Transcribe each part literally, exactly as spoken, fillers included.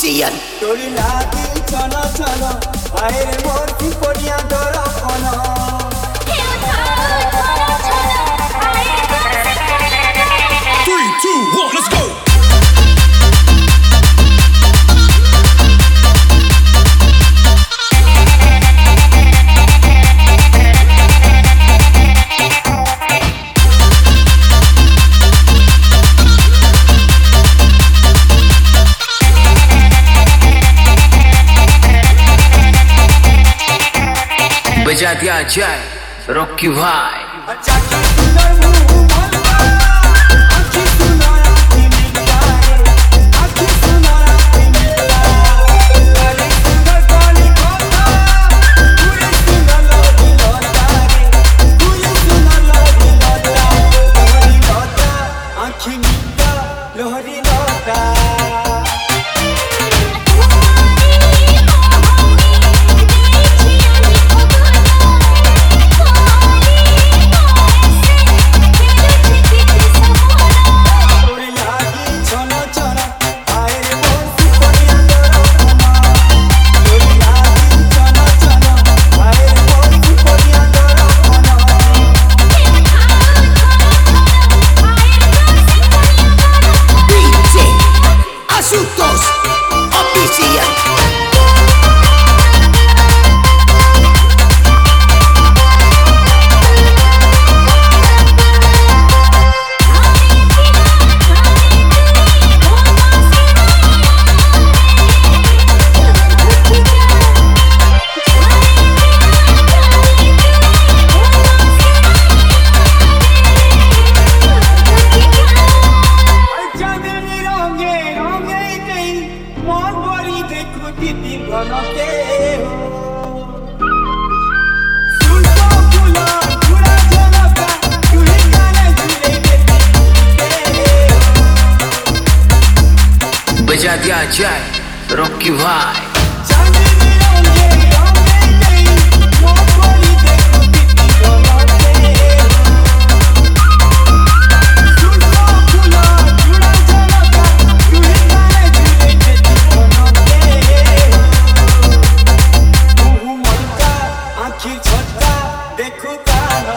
Official. Tori lagi chana chana, aire mor ki poniya dora kona. Three, two, one, let's go. बजा दिया जाए Rocky भाई। अच्छा की सुंदर मुंह बोलता, अच्छी सुनाया कि मिलता है, अच्छी सुनाया कि मिलता है। काली सुंदर काली कोता, पूरी सुंदर लोगी लोटा रे, पूरी सुंदर लोगी लोटा, लोहरी लोटा, आँखी मिलता, लोहरी लोटा। बजा दिया जाए रॉकी भाई। देखो काना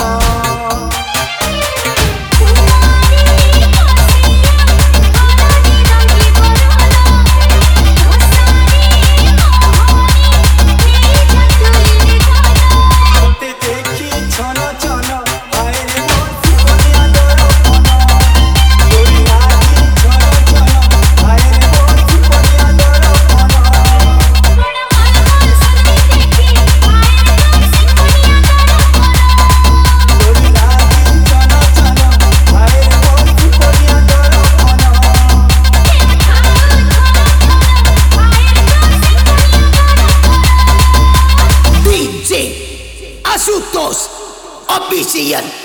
Asuntos Official.